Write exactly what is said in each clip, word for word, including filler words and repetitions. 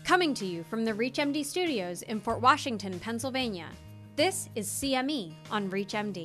Coming to you from the ReachMD studios in Fort Washington, Pennsylvania, this is C M E on ReachMD.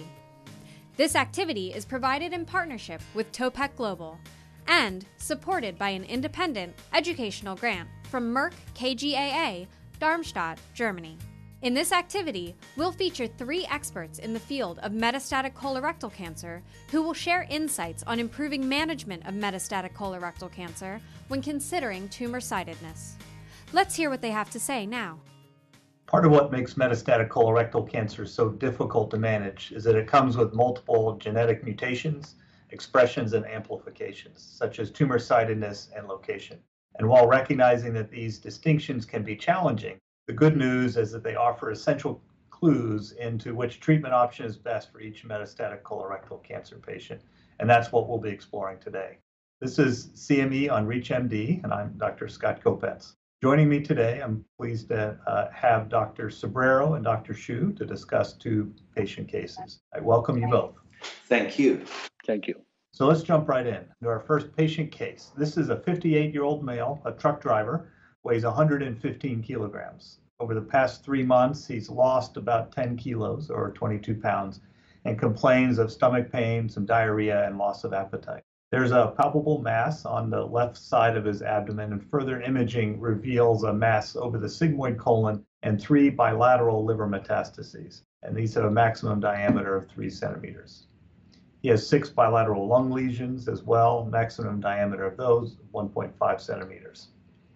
This activity is provided in partnership with Topec Global and supported by an independent educational grant from Merck K G A A, Darmstadt, Germany. In this activity, we'll feature three experts in the field of metastatic colorectal cancer who will share insights on improving management of metastatic colorectal cancer when considering tumor-sidedness. Let's hear what they have to say now. Part of what makes metastatic colorectal cancer so difficult to manage is that it comes with multiple genetic mutations, expressions, and amplifications, such as tumor-sidedness and location. And while recognizing that these distinctions can be challenging, the good news is that they offer essential clues into which treatment option is best for each metastatic colorectal cancer patient. And that's what we'll be exploring today. This is C M E on ReachMD, and I'm Doctor Scott Kopetz. Joining me today, I'm pleased to uh, have Doctor Sobrero and Doctor Xu to discuss two patient cases. I welcome you both. Thank you. Thank you. So let's jump right in to our first patient case. This is a fifty-eight-year-old male, a truck driver, weighs one hundred fifteen kilograms. Over the past three months, he's lost about ten kilos or twenty-two pounds and complains of stomach pain, some diarrhea, and loss of appetite. There's a palpable mass on the left side of his abdomen, and further imaging reveals a mass over the sigmoid colon and three bilateral liver metastases. And these have a maximum diameter of three centimeters. He has six bilateral lung lesions as well, maximum diameter of those, one point five centimeters.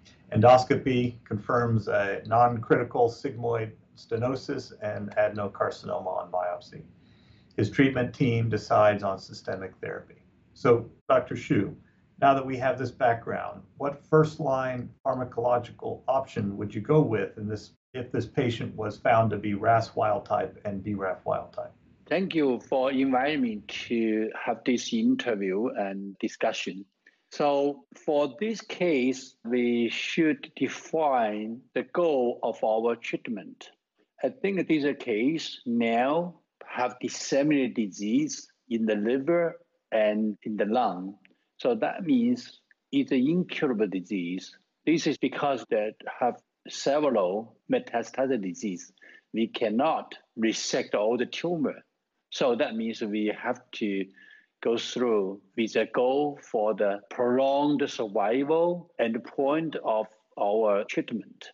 Endoscopy confirms a non-critical sigmoid stenosis and adenocarcinoma on biopsy. His treatment team decides on systemic therapy. So, Doctor Xu, now that we have this background, what first-line pharmacological option would you go with in this if this patient was found to be R A S wild type and B R A F wild type? Thank you for inviting me to have this interview and discussion. So for this case, we should define the goal of our treatment. I think this case now have disseminated disease in the liver and in the lung. So that means it's an incurable disease. This is because they have several metastatic disease. We cannot resect all the tumor. So that means we have to go through with a goal for the prolonged survival and the point of our treatment.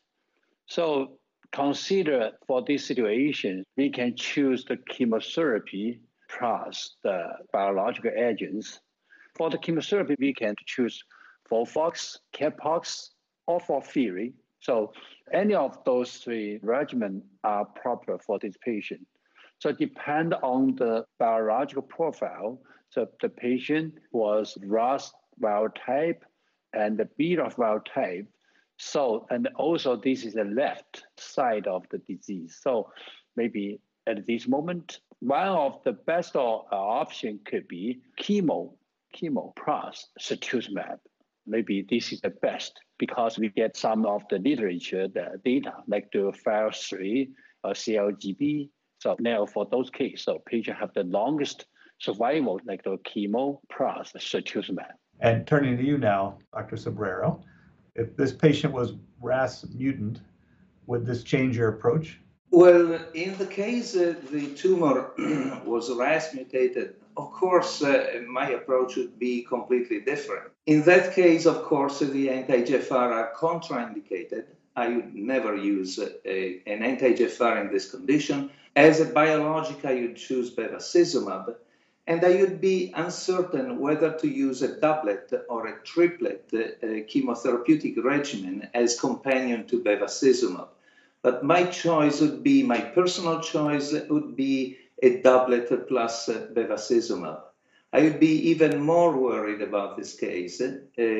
So consider for this situation, we can choose the chemotherapy plus the biological agents. For the chemotherapy, we can choose FOLFOX, CAPOX, or FOLFIRI. So any of those three regimens are proper for this patient. So depend on the biological profile. So the patient was R A S wild type and the B R A F wild type. So, and also this is the left side of the disease. So maybe at this moment, one of the best option could be chemo, chemo plus cetuximab. Maybe this is the best because we get some of the literature, the data, like the F A L three or C L G B. So now for those cases, so patients have the longest survival, like the chemo plus cetuximab. And turning to you now, Doctor Sobrero, if this patient was R A S mutant, would this change your approach? Well, in the case uh, the tumor was R A S mutated, of course, uh, my approach would be completely different. In that case, of course, the anti-G F R are contraindicated. I would never use uh, a, an anti-G F R in this condition. As a biologic, I would choose bevacizumab, and I would be uncertain whether to use a doublet or a triplet uh, chemotherapeutic regimen as companion to bevacizumab. But my choice would be, my personal choice would be a doublet plus uh, bevacizumab. I would be even more worried about this case, uh,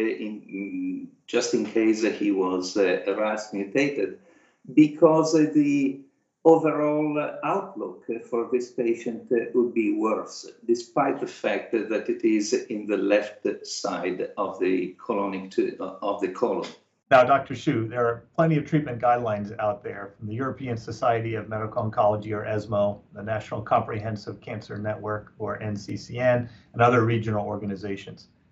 in, just in case he was uh, R A S mutated, because uh, the overall outlook for this patient uh, would be worse, despite the fact that it is in the left side of the colonic t- of the colon. Now, Doctor Xu, there are plenty of treatment guidelines out there from the European Society of Medical Oncology, or ESMO, the National Comprehensive Cancer Network, or N C C N, and other regional organizations.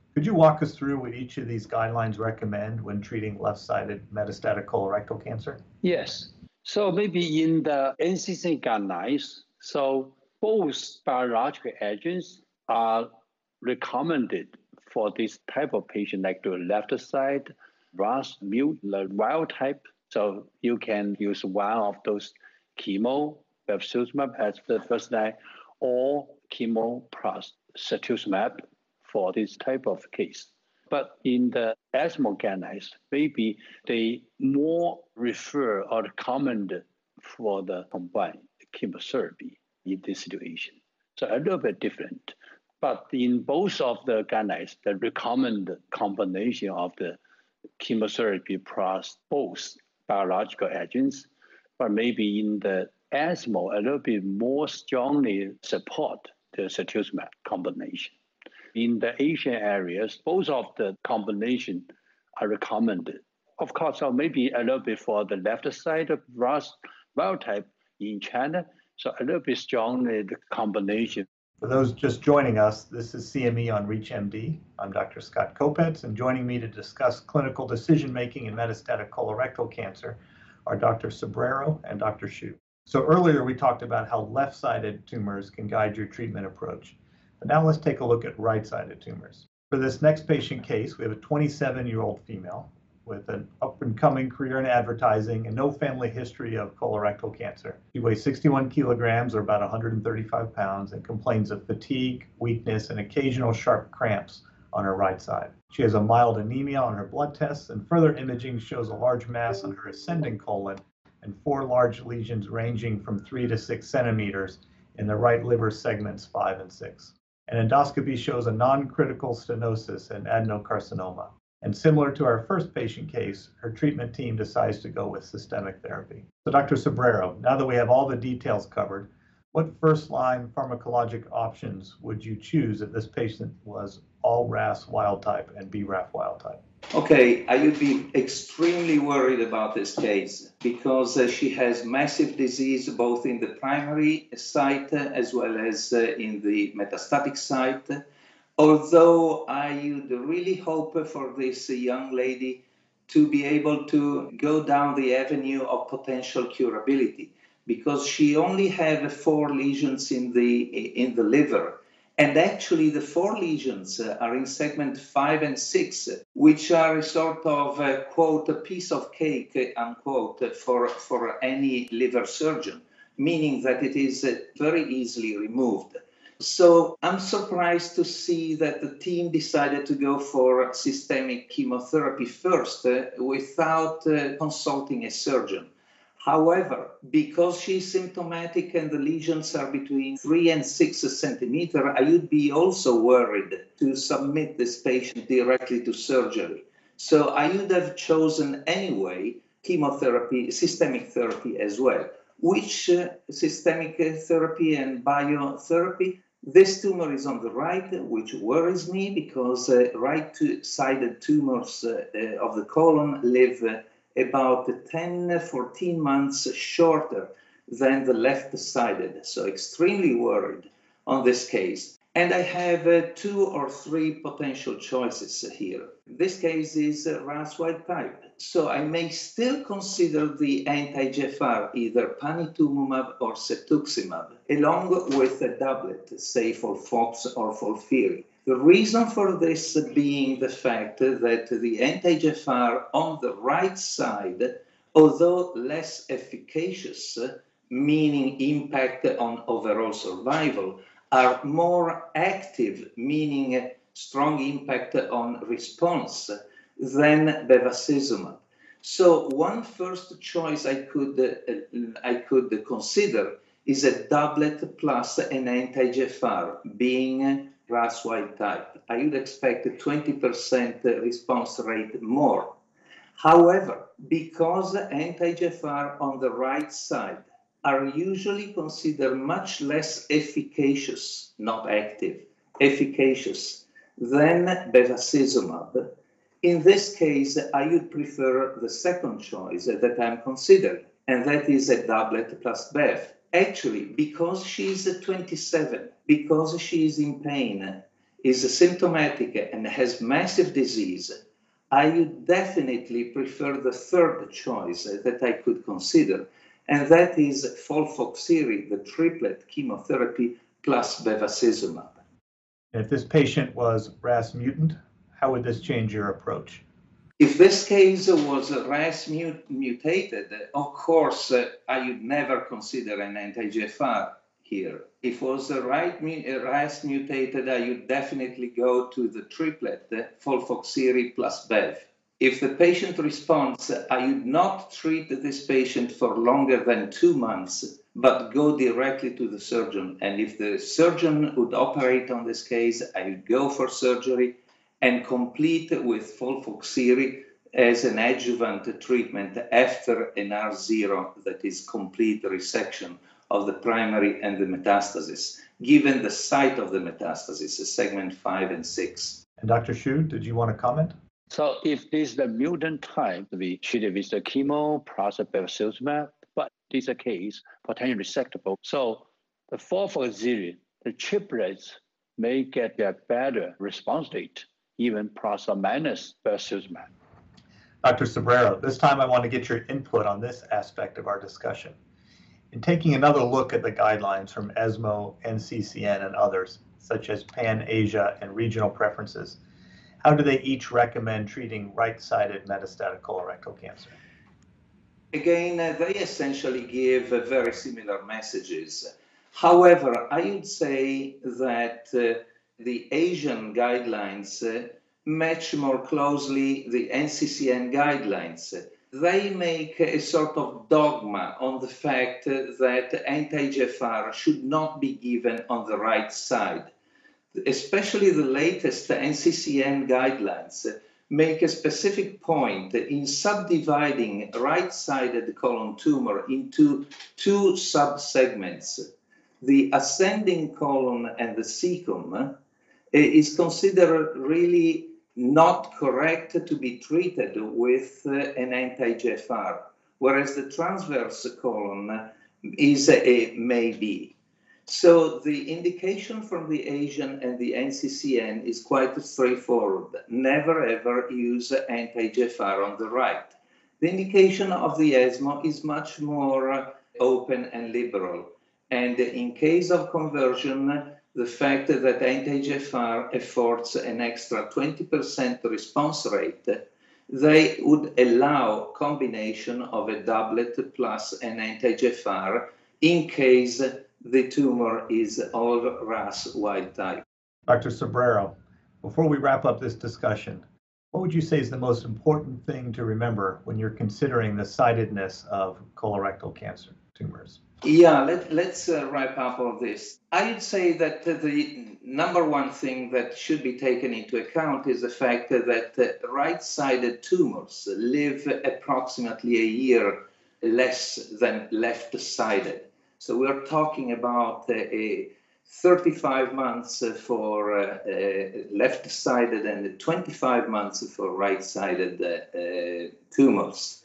Could you walk us through what each of these guidelines recommend when treating left-sided metastatic colorectal cancer? Yes. So maybe in the N C C N guidelines, so both biological agents are recommended for this type of patient, like the left side, R A S mutant, wild type. So you can use one of those chemo, bevacizumab as the first line, or chemo plus cetuximab for this type of case. But in the ESMO guidelines, maybe they more refer or recommend for the combined chemotherapy in this situation. So a little bit different. But in both of the guidelines, they recommend combination of the chemotherapy plus both biological agents, but maybe in the ESMO, a little bit more strongly support the cetuximab combination. In the Asian areas, both of the combination are recommended. Of course, so maybe a little bit for the left side of R A S wild type in China, so a little bit strongly the combination. For those just joining us, this is C M E on ReachMD. I'm Doctor Scott Kopetz, and joining me to discuss clinical decision-making in metastatic colorectal cancer are Doctor Sobrero and Doctor Xu. So earlier we talked about how left-sided tumors can guide your treatment approach. But now let's take a look at right-sided tumors. For this next patient case, we have a twenty-seven-year-old female with an up-and-coming career in advertising and no family history of colorectal cancer. She weighs sixty-one kilograms or about one hundred thirty-five pounds and complains of fatigue, weakness, and occasional sharp cramps on her right side. She has a mild anemia on her blood tests, and further imaging shows a large mass on her ascending colon and four large lesions ranging from three to six centimeters in the right liver segments five and six. An endoscopy shows a non-critical stenosis and adenocarcinoma. And similar to our first patient case, her treatment team decides to go with systemic therapy. So Doctor Sobrero, now that we have all the details covered, what first-line pharmacologic options would you choose if this patient was all R A S wild type and B R A F wild type? Okay, I would be extremely worried about this case because uh, she has massive disease both in the primary site uh, as well as uh, in the metastatic site. Although I would really hope for this young lady to be able to go down the avenue of potential curability, because she only had four lesions in the in the liver. And actually, the four lesions uh, are in segment five and six, which are a sort of, uh, quote, a piece of cake, uh, unquote, for, for any liver surgeon, meaning that it is uh, very easily removed. So I'm surprised to see that the team decided to go for systemic chemotherapy first uh, without uh, consulting a surgeon. However, because she's symptomatic and the lesions are between three and six centimeters, I would be also worried to submit this patient directly to surgery. So I would have chosen anyway chemotherapy, systemic therapy as well. Which uh, systemic therapy and biotherapy? This tumor is on the right, which worries me because uh, right-sided tumors uh, uh, of the colon live uh, about ten, fourteen months shorter than the left-sided. So extremely worried on this case. And I have uh, two or three potential choices here. This case is uh, R A S wild type. So I may still consider the anti-G F R, either panitumumab or cetuximab, along with a doublet, say FOLFOX or FOLFIRI. The reason for this being the fact that the anti-G F R on the right side, although less efficacious, meaning impact on overall survival, are more active, meaning strong impact on response, than bevacizumab. So one first choice I could, uh, I could consider is a doublet plus an anti-G F R, being R A S wild type. I would expect a twenty percent response rate more. However, because anti-G F R on the right side are usually considered much less efficacious, not active, efficacious than bevacizumab, in this case, I would prefer the second choice that I'm considering, and that is a doublet plus bev. Actually, because she's twenty-seven, because she is in pain, is symptomatic and has massive disease, I would definitely prefer the third choice that I could consider, and that is FOLFOXIRI, the triplet chemotherapy plus bevacizumab. If this patient was R A S mutant, how would this change your approach? If this case was R A S mut- mutated, of course, uh, I would never consider an anti G F R here. If it was a right mu- R A S mutated, I would definitely go to the triplet, uh, FOLFOXIRI plus Bev. If the patient responds, I would not treat this patient for longer than two months, but go directly to the surgeon. And if the surgeon would operate on this case, I would go for surgery and complete with FOLFOXIRI as an adjuvant treatment after an R zero, that is complete resection of the primary and the metastasis, given the site of the metastasis, segment five and six. And Doctor Xu, did you want to comment? So if this is the mutant type, we treat it with the chemo plus bevacizumab, but this is a case potentially resectable. So the FOLFOXIRI, the triplets may get a better response rate, even plus or minus bevacizumab. Doctor Sobrero, this time I want to get your input on this aspect of our discussion. In taking another look at the guidelines from ESMO, N C C N, and others, such as Pan-Asia and regional preferences, how do they each recommend treating right-sided metastatic colorectal cancer? Again, uh, they essentially give uh, very similar messages. However, I would say that uh, the Asian guidelines uh, match more closely the N C C N guidelines. They make a sort of dogma on the fact uh, that anti G F R should not be given on the right side. Especially the latest N C C N guidelines make a specific point in subdividing right-sided colon tumor into two subsegments. The ascending colon and the cecum is considered really not correct to be treated with an anti G F R, whereas the transverse colon is a maybe. So the indication from the Asian and the N C C N is quite straightforward. Never ever use anti G F R on the right. The indication of the ESMO is much more open and liberal. And in case of conversion, the fact that anti G F R affords an extra twenty percent response rate, they would allow combination of a doublet plus an anti G F R in case the tumor is all R A S wild type. Doctor Sobrero, before we wrap up this discussion, what would you say is the most important thing to remember when you're considering the sidedness of colorectal cancer tumors? Yeah, let, let's uh, wrap up all this. I would say that uh, the number one thing that should be taken into account is the fact uh, that uh, right-sided tumors live approximately a year less than left-sided. So we're talking about uh, a thirty-five months for uh, uh, left-sided and twenty-five months for right-sided uh, uh, tumors.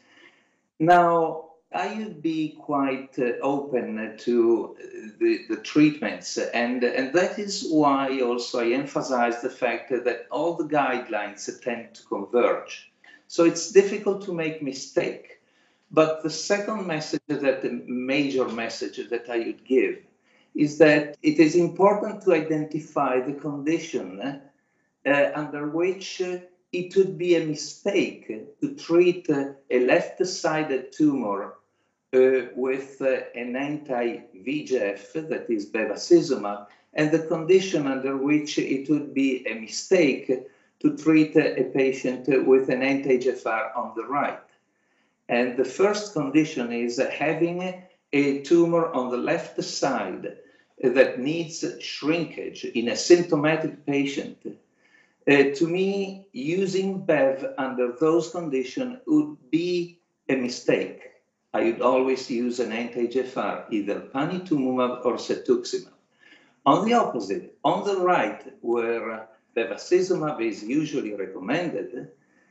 Now, I would be quite uh, open to the, the treatments, and, and that is why also I emphasize the fact that all the guidelines tend to converge. So it's difficult to make mistake. But the second message, that the major message that I would give, is that it is important to identify the condition uh, under which uh, it would be a mistake to treat uh, a left-sided tumor uh, with uh, an anti-V G F, that is bevacizumab, and the condition under which it would be a mistake to treat uh, a patient with an anti G F R on the right. And the first condition is having a tumor on the left side that needs shrinkage in a symptomatic patient. Uh, to me, using Bev under those conditions would be a mistake. I would always use an anti G F R, either panitumumab or cetuximab. On the opposite, on the right, where bevacizumab is usually recommended,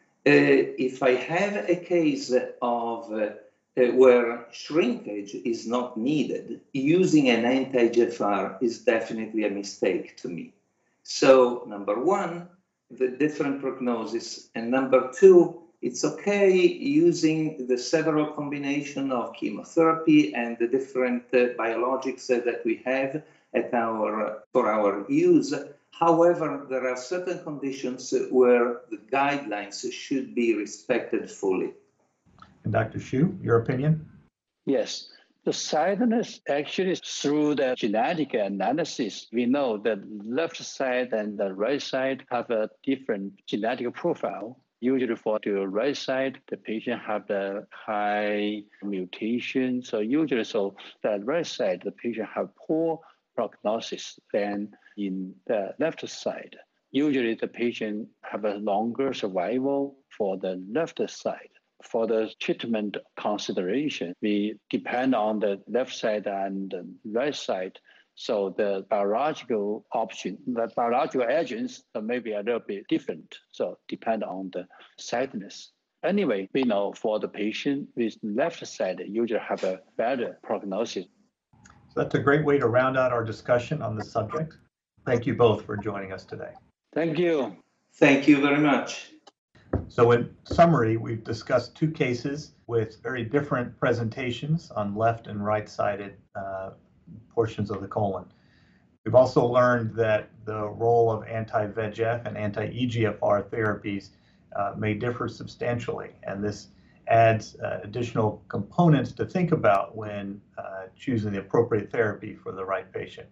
Uh, if I have a case of uh, uh, where shrinkage is not needed, using an anti G F R is definitely a mistake to me. So, number one, the different prognosis, and number two, it's okay using the several combination of chemotherapy and the different uh, biologics uh, that we have at our for our use. However, there are certain conditions where the guidelines should be respected fully. And Doctor Xu, your opinion? Yes. The sadness actually through the genetic analysis, we know that left side and the right side have a different genetic profile. Usually for the right side, the patient have the high mutation. So usually, so the right side, the patient have poor prognosis than in the left side. Usually the patient have a longer survival for the left side. For the treatment consideration, we depend on the left side and the right side. So the biological option, the biological agents may be a little bit different. So depend on the sadness. Anyway, we know for the patient with left side, usually have a better prognosis. So that's a great way to round out our discussion on this subject. Thank you both for joining us today. Thank you. Thank you very much. So in summary, we've discussed two cases with very different presentations on left and right-sided uh, portions of the colon. We've also learned that the role of anti-V E G F and anti-E G F R therapies uh, may differ substantially, and this adds uh, additional components to think about when uh, choosing the appropriate therapy for the right patient.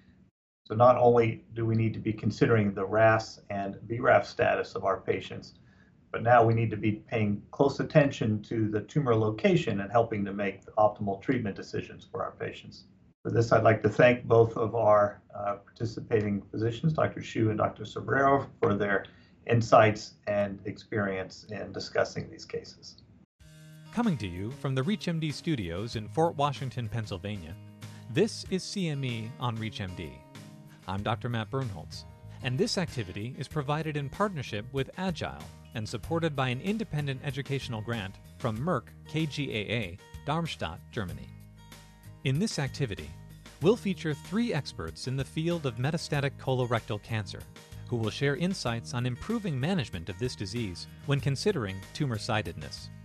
So not only do we need to be considering the R A S and B R A F status of our patients, but now we need to be paying close attention to the tumor location and helping to make the optimal treatment decisions for our patients. For this, I'd like to thank both of our uh, participating physicians, Doctor Xu and Doctor Sobrero, for their insights and experience in discussing these cases. Coming to you from the ReachMD studios in Fort Washington, Pennsylvania, this is C M E on ReachMD. I'm Doctor Matt Bernholtz, and this activity is provided in partnership with Agile and supported by an independent educational grant from Merck K G A A, Darmstadt, Germany. In this activity, we'll feature three experts in the field of metastatic colorectal cancer who will share insights on improving management of this disease when considering tumor-sidedness.